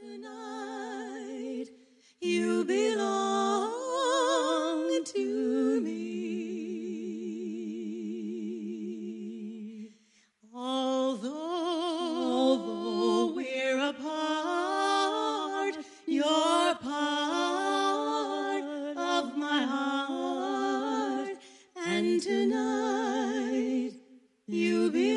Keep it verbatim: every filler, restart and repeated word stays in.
Tonight you belong to me. Although, although we're apart, you're part of my heart, and tonight you belong